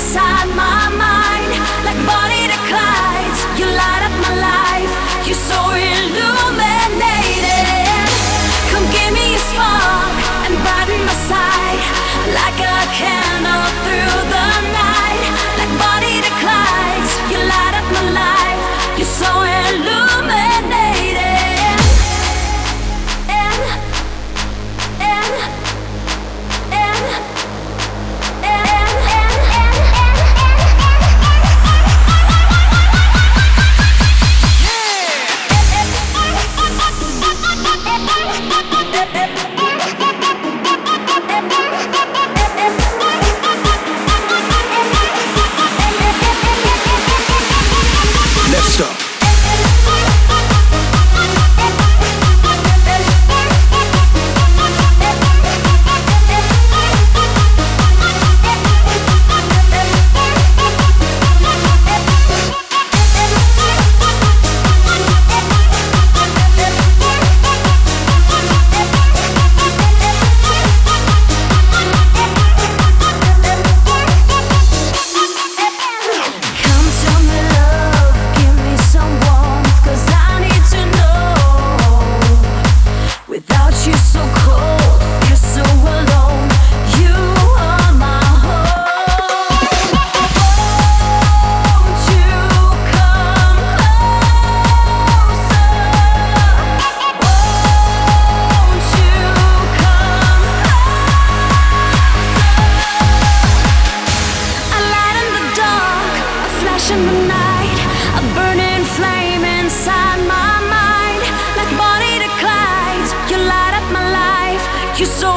inside my mind, like Bonnie to Clyde. You light up my life, you're so illuminated. Come give me a spark and brighten my side, like a candle through the night, like Bonnie to Clyde. You light up my life, you're so illuminated. Let's go. In the night, a burning flame inside my mind, like Bonnie to Clyde. You light up my life, you're so